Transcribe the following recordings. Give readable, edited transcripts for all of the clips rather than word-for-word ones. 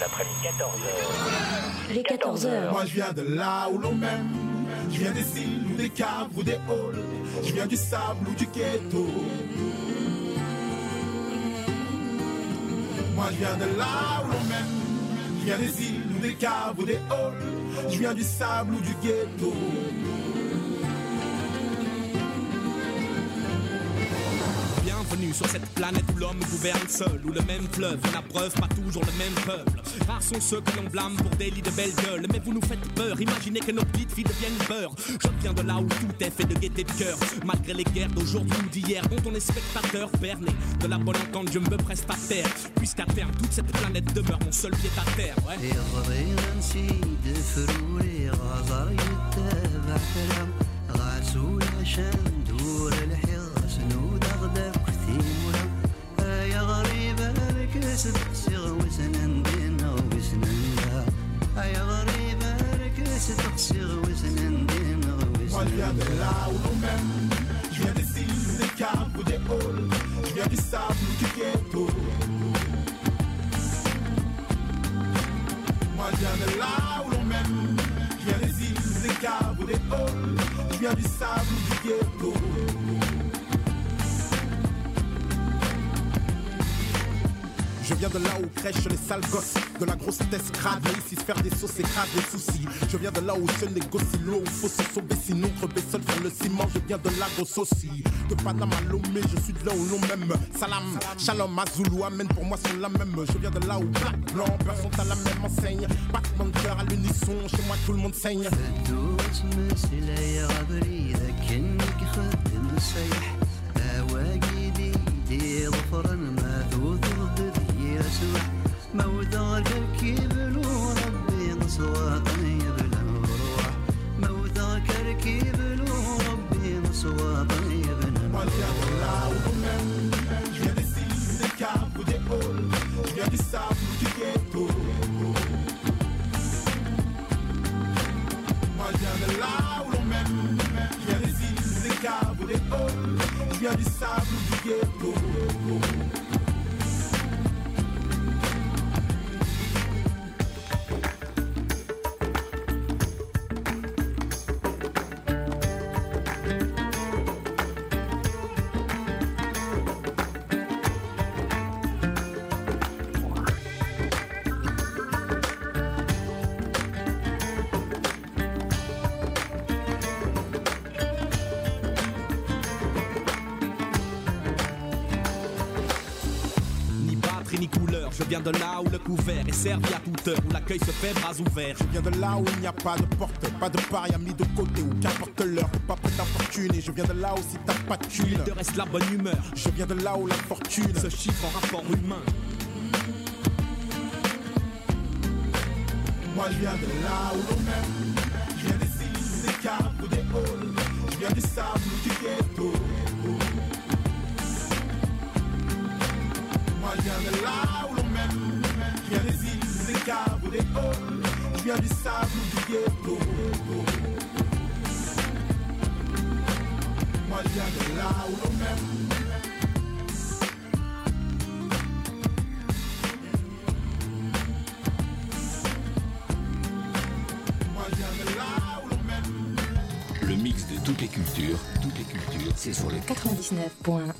l'après-midi, 14h. Les 14h. Moi je viens de là où l'on m'aime. Je viens des îles ou des caves ou des halls. Je viens du sable ou du ghetto. Moi je viens de là où l'on m'aime. Je viens des îles ou des caves ou des halls. Je viens du sable ou du ghetto. Bienvenue sur cette planète où l'homme gouverne seul, où le même fleuve n'abreuve pas toujours le même peuple. Rares sont ceux que l'on blâme pour des lits de belle gueule, mais vous nous faites peur, imaginez que nos petites filles deviennent beurre. Je viens de là où tout est fait de gaieté de cœur, malgré les guerres d'aujourd'hui ou d'hier, dont on est spectateur berné. De la bonne entente je me preste à terre, puisqu'à terme toute cette planète demeure mon seul pied à terre. Ouais. يا غريبة ركست صيغ وسنن دينا وسنن لا يا غريبة ركست صيغ وسنن دينا وسنن. Moi je viens de là où l'on m'aime. Je viens des îles, des caves ou des halls. Je viens du sable ou du ghetto. Moi je viens de là où l'on m'aime. Je viens des îles, des caves ou des halls. Je viens du sable ou du ghetto. Je viens de là où crèchent les sales gosses, de la grossesse crade, mais ici se faire des sauces et crade les soucis. Je viens de là où se négocie l'eau, où faut se sauver sinon crever seul sur le ciment. Je viens de Lagos aussi, de Panama à Lomé, je suis de là où l'on m'aime. Salam, shalom, Azulu, amen, pour moi sont la même. Je viens de là où black, blanc, peur sont à la même enseigne. Battement de cœur à l'unisson, chez moi tout le monde saigne. موثق الكبل وربي نصواتني بالروح موثق الكبل وربي نصواتني بالروح. Moi je viens de là où l'on m'aime. Je viens des îles, des caves ou des halls. Je viens du sable ou du ghetto. Moi je viens de là où l'on m'aime. Je viens des îles, des caves ou des halls. Je viens du sable ou du ghetto. Je viens de là où le couvert est servi à toute heure, où l'accueil se fait bras ouverts. Je viens de là où il n'y a pas de porte, pas de paria mis de côté, ou qu'importe l'heure, pas près d'infortune. Et je viens de là où si t'as pas de thune, il te reste la bonne humeur. Je viens de là où la fortune se chiffre en rapport humain. Moi je viens de là où l'on m'aime. Je viens des îles, des caves ou des halls. Je viens du sable ou du ghetto. Moi je viens de là où l'on m'aime. Je viens des îles, des caves ou des halls. Je viens du sable ou du ghetto. Moi je viens de là où l'on m'aime. Le mix de toutes les cultures, c'est sur le 99.1.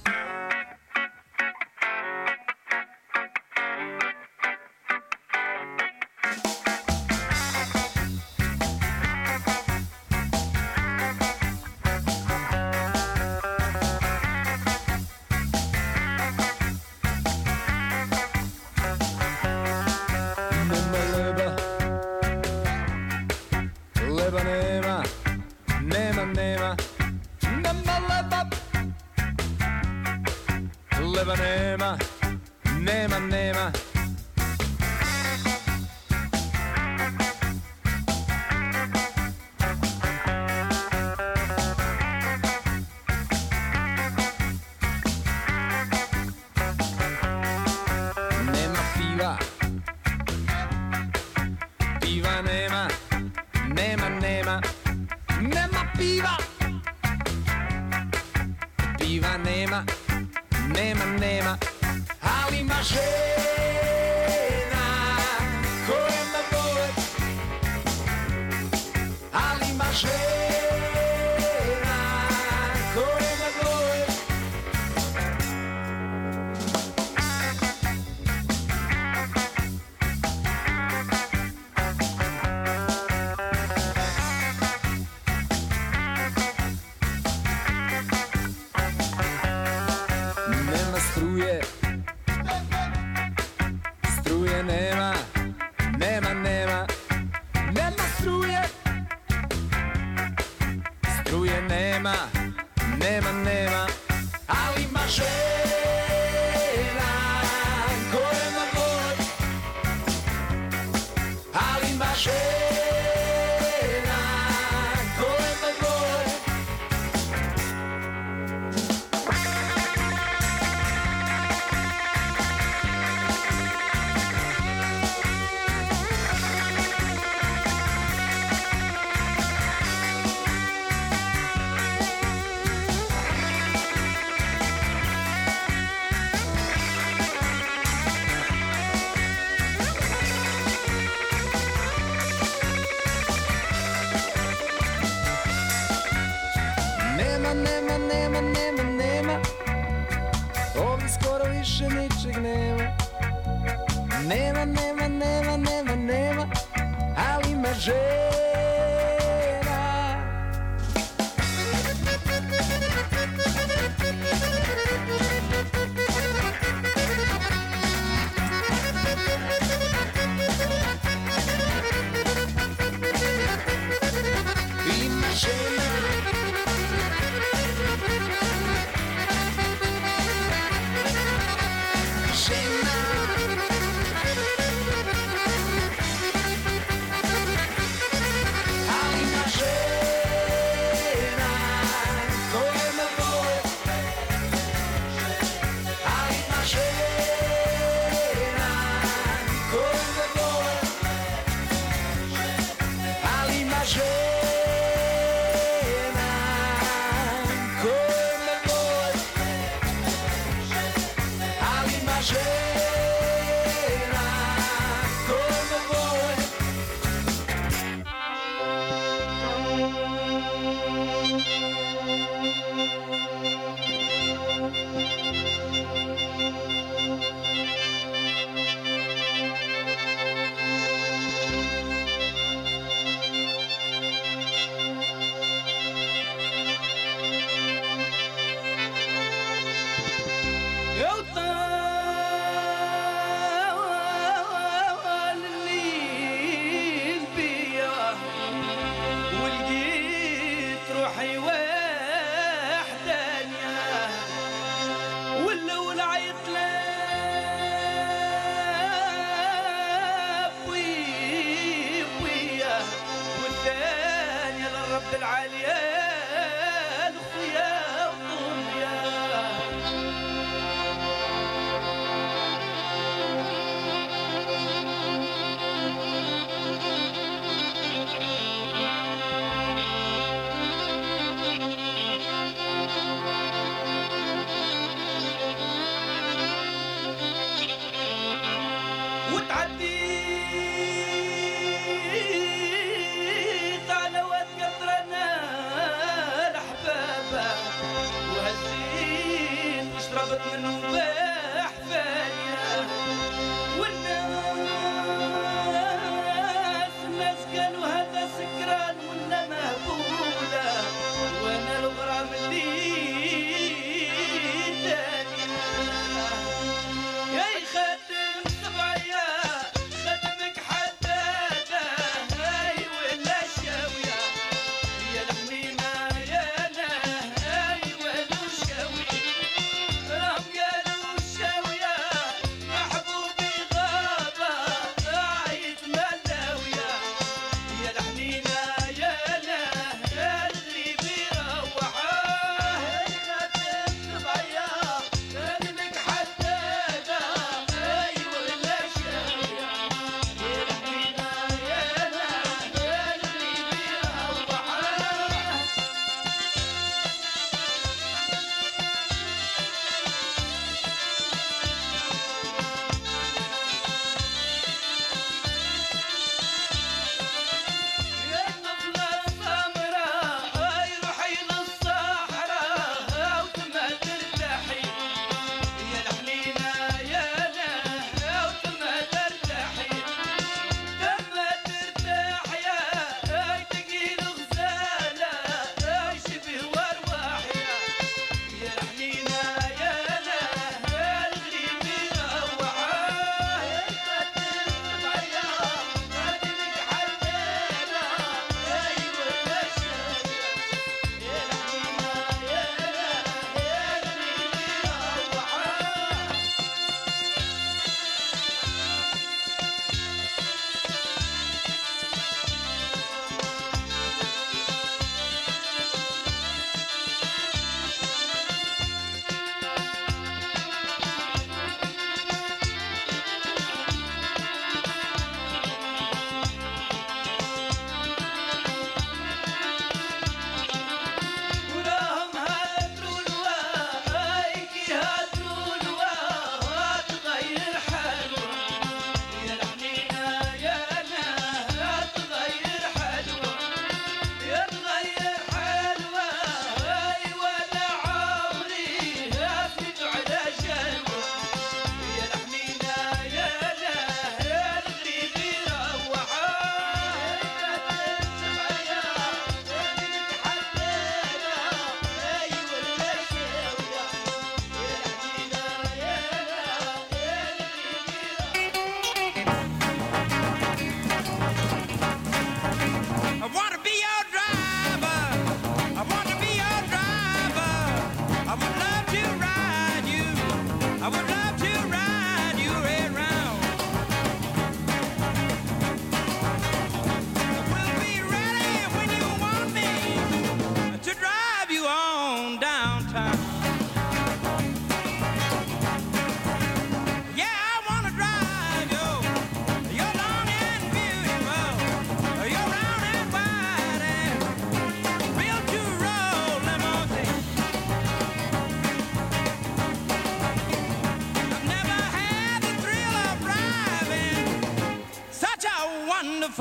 وتعديت على واد قطرنا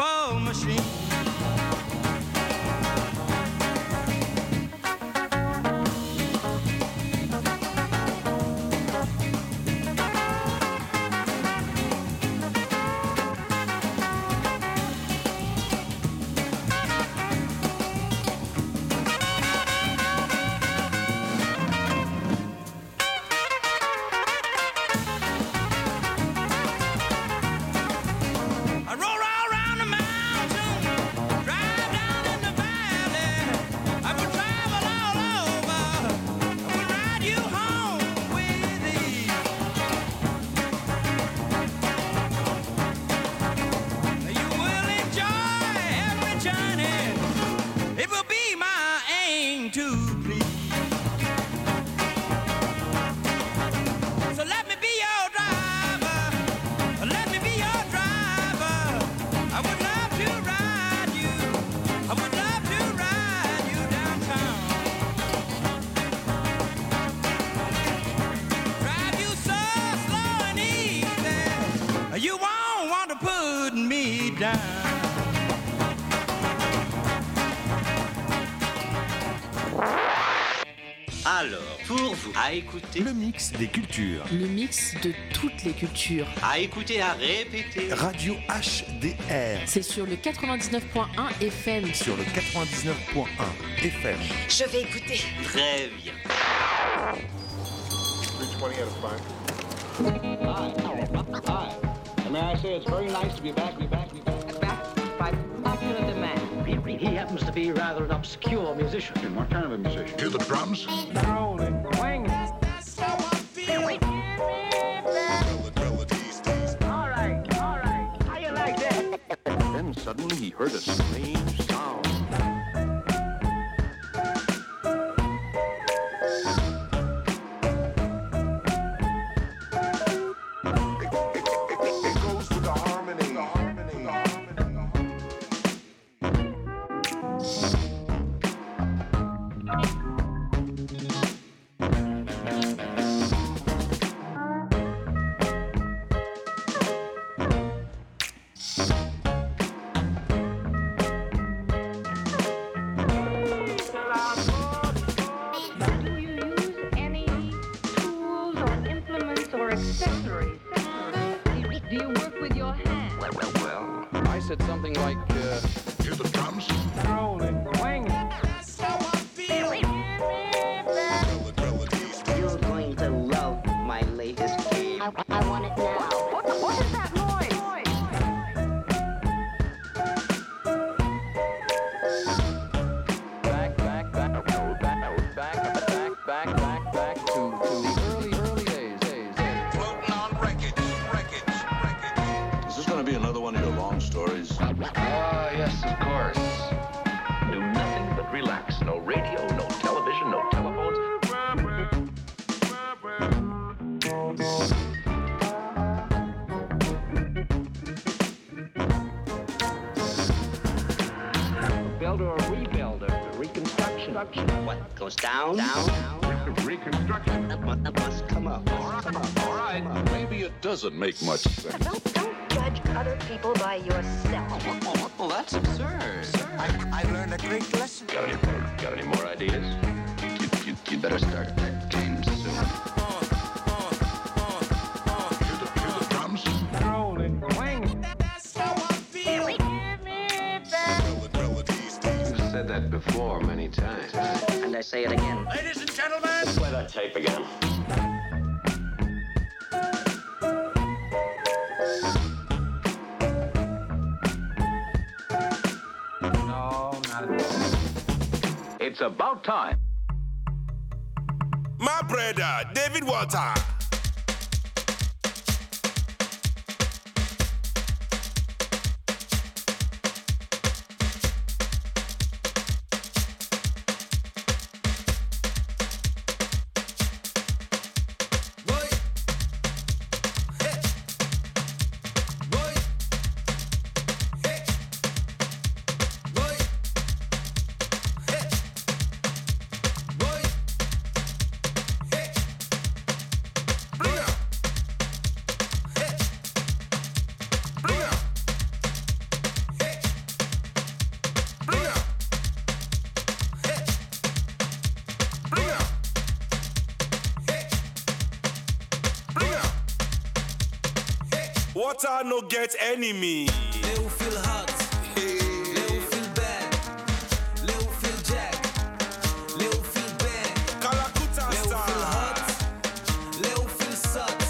pinball machine. Alors, pour vous, à écouter le mix des cultures. Le mix de toutes les cultures. À écouter, à répéter. Radio HDR. C'est sur le 99.1 FM. Sur le 99.1 FM. Je vais écouter. Très bien. 320 out of 5. Hi. And may I say it's very nice to be back. By popular demand. He happens to be rather an obscure musician. And what kind of a musician? Hear the drums? Rolling, swinging. All right. How you like that? Then suddenly he heard a strange sound. It goes to the harmony. Said something like, Hear the drums? Rolling, swinging. You're going to love my latest game. I want it now. What is that noise? back to the early days. Floating on wreckage. Is this going to be another one of your long stories? Yes, of course. Do nothing but relax. No radio, no television, no telephones. Build or rebuild or reconstruction. What goes down? Reconstruction. That must come up. All right. Maybe it doesn't make much sense. Don't judge other people by yourself. Well, that's absurd. I've learned a great lesson. Got any more ideas? You better start that game soon. Hear the drums? Rolling, swinging. You've said that before many times. And I say it again. Ladies and gentlemen, Play that tape again. No, not at all. It's about time. My brother, David Walter. water no get enemy. They who feel hot, they who feel bad, they who feel jack, they who feel bad, Kalakuta they who feel style. hot, they who feel sot.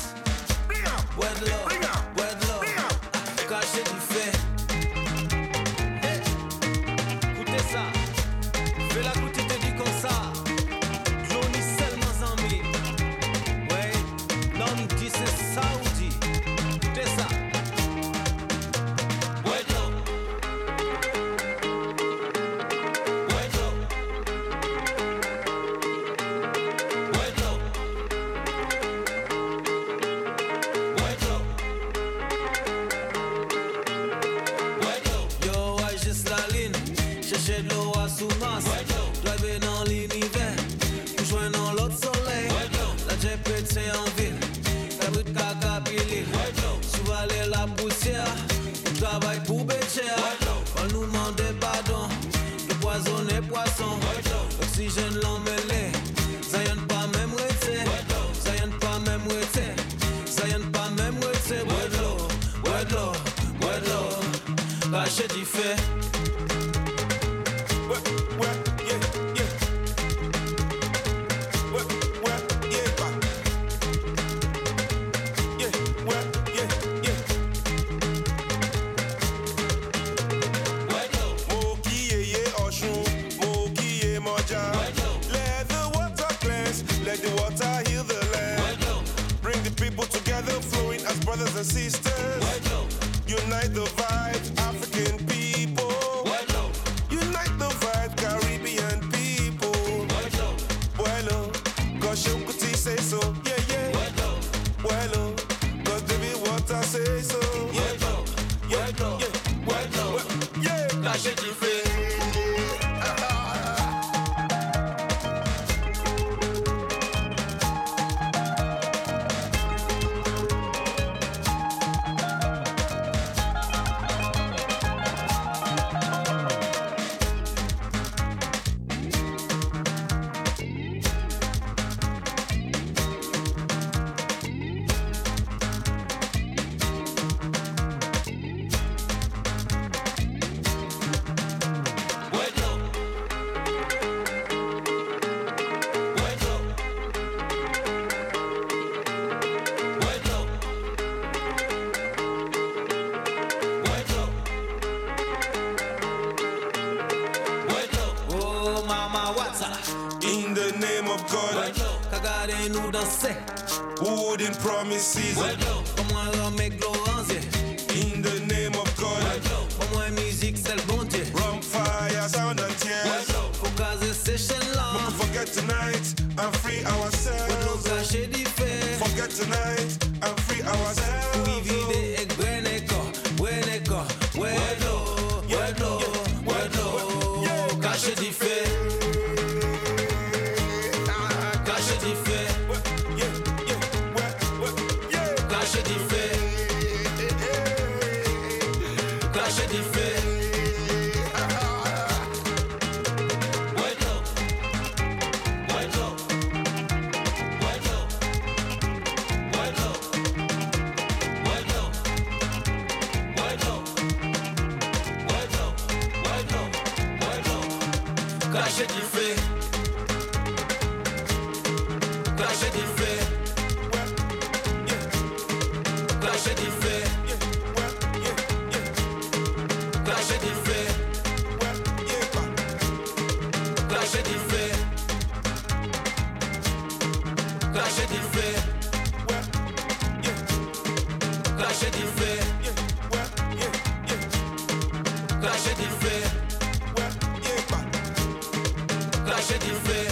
Wedlock, caché du fait. Hey, écoutez ça, fais la goûter te dit comme ça. Johnny seulement amis. Ouais, non nous dit c'est Saoudi. Écoutez ça. Wedlock. Yo, ouais, juste la ligne. Chercher de l'eau à sous-masse. Driver dans l'univers. Pour joindre dans l'autre soleil. La jet pété en ville. Cabrit caca pili. Souvaler la poussière. On travaille pour Bécher. On nous demande pardon. De poisonner poisson. Oxygène l'emmêlé. Ça y'en pas même rété. Ça y'en pas même rété. Ça y'en pas même rété. Wedlock. Caché du fait. Let the water cleanse, let the water heal the land. Bring the people together, flowing as brothers and sisters. Unite the vibes, African people. Unite the vibes, Caribbean people. Bueno, cause Shokuti say so. Yeah. Bueno, cause David Water say so. Yeah. Caché du fait. Oh mama Wata. In the name of God, Kagade nous danser. wooden promises. Pour moi remède Laurentier. In the name of God, Pour moi musique c'est le bon Dieu. rum, fire, sound and tears. Faut caser ces chaînes là. But forget tonight and free ourselves. Caché du fait. Forget tonight and free ourselves. Oui vide et Gweneko. Wedlock. Caché du fait. Caché du fait. Caché du fait. Caché du fait. Caché du fait. Caché du fait. Caché du fait. Caché du fait. Caché du fait. Caché du fait. Caché du fait. Caché du fait. Caché du fait.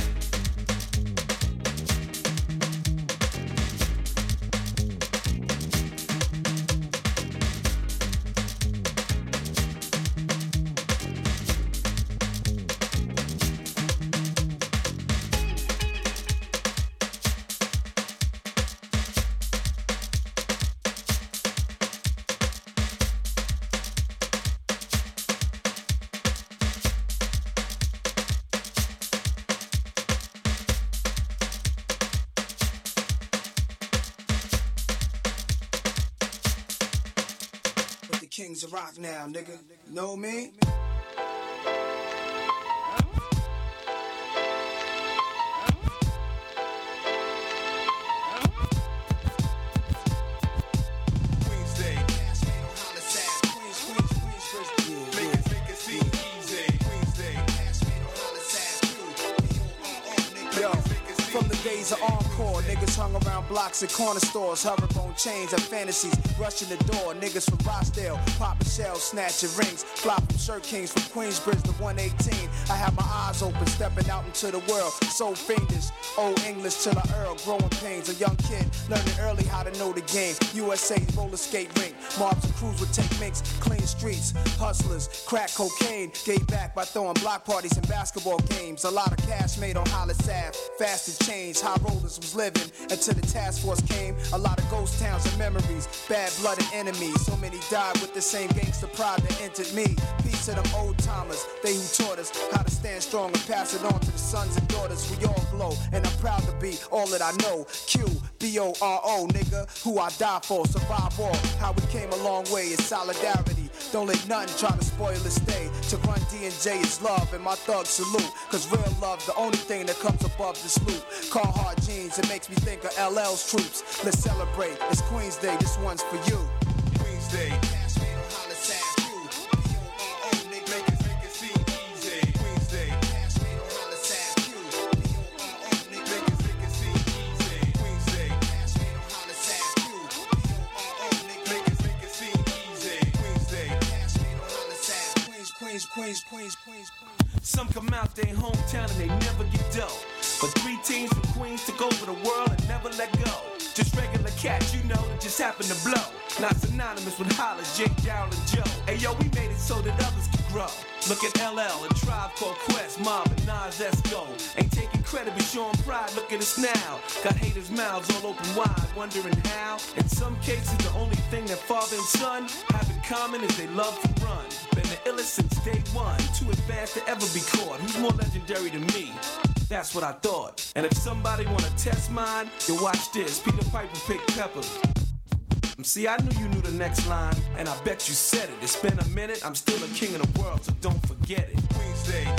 kings of rock now, nigga. You know me? Days of Encore, niggas hung around blocks at corner stores, hoverboard chains and fantasies, rushing the door, niggas from Rochdale, popping shells, snatching rings, fly from Shirt Kings from Queensbridge to 118. I had my eyes open, stepping out into the world, so fiendish, old English till I Earl, growing pains, a young kid, learning early how to know the game, USA roller skate rink, mobs and crews would take minks, clean streets, hustlers, crack cocaine, gave back by throwing block parties and basketball games, a lot of cash made on Hollis Ave, fast and change, high rollers was living until the task force came. A lot of ghost towns and memories, bad blood and enemies. So many died with the same gangster pride that entered me. Peace to them old timers, they who taught us how to stand strong and pass it on to the sons and daughters. We all glow, and I'm proud to be all that I know. QBORO, nigga, who I die for, survive all. How we came a long way is solidarity. Don't let nothing try to spoil the stay. To run D&J is love and my thug salute. Cause real love, the only thing that comes above this loot. Carhartt jeans, it makes me think of LL's troops. Let's celebrate, it's Queen's Day, this one's for you. Queen's Day. Queens. Some come out their hometown and they never get dough. But 3 teams from Queens took over the world and never let go. Just regular cats, you know, that just happen to blow. Not synonymous with Hollis, Jake, Daryl, and Joe. Hey yo, we made it so that others could grow. Look at LL, a Tribe Called Quest, Mob, and Nas Esco. Ain't taking credit but showing pride, look at us now. Got haters' mouths all open wide, wondering how. In some cases, the only thing that father and son have in common is they love to run. Been the illest since day one, too advanced to ever be caught. Who's more legendary than me? That's what I thought. And if somebody wanna test mine, you watch this. Peter Piper picked peppers. See, I knew you knew the next line, and I bet you said it. It's been a minute, I'm still the king of the world, so don't forget it. Queen's Day.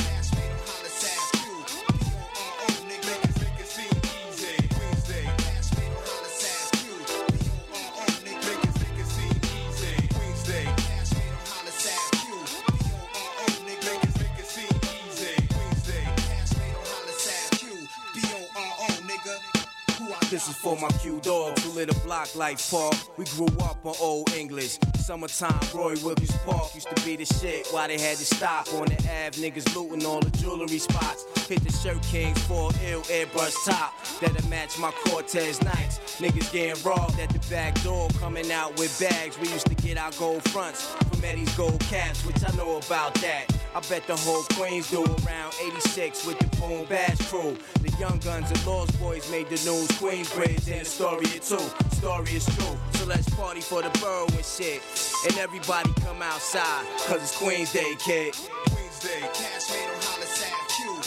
This is for my Q dogs who lit a block like Paul. We grew up on Old English. Summertime, Roy Williams Park used to be the shit. Why they had to stop on the Ave, niggas looting all the jewelry spots. Hit the Shirt Kings for ill airbrush top that'll match my Cortez nights. Niggas getting robbed at the back door, coming out with bags. We used to get our gold fronts from Eddie's gold caps, which I know about that. I bet the whole Queens do around 86 with the Boom Bash crew. The Young Guns and Lost Boys made the news. Queensbridge and the story is true. Story is true. So let's party for the borough and shit. And everybody come outside, cause it's Queen's Day, kid. Queen's Day. Cash made on Hollis Ave.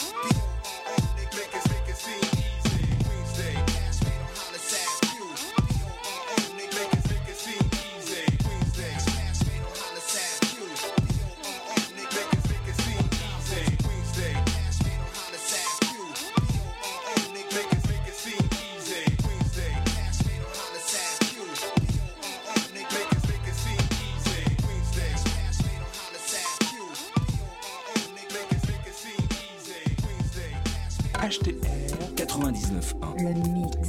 HDR 99.1. Le mix.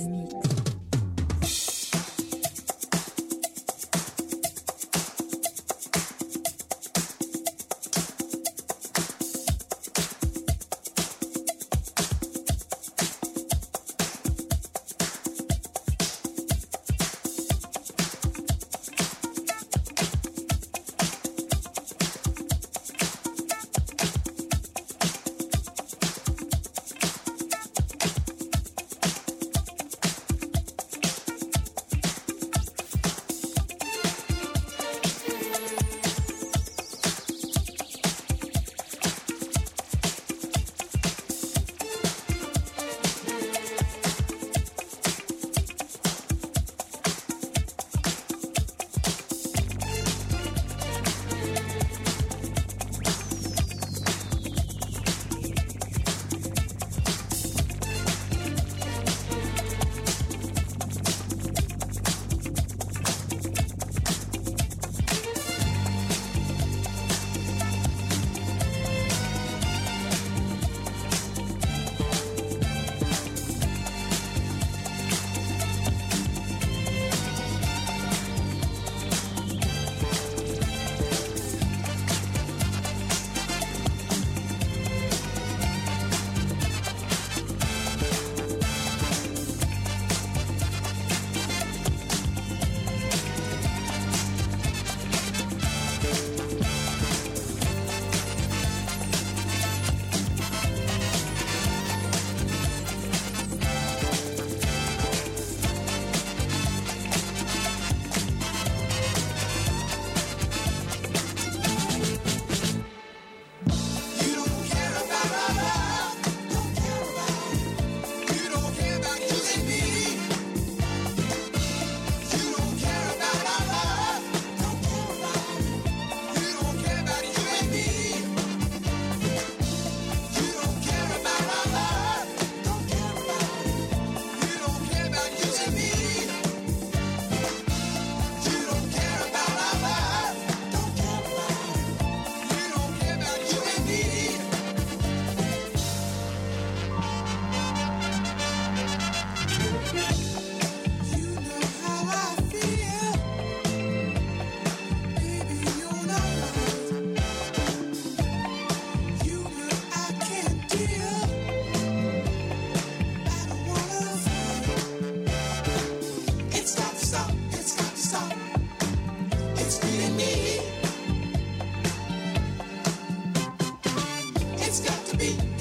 beat.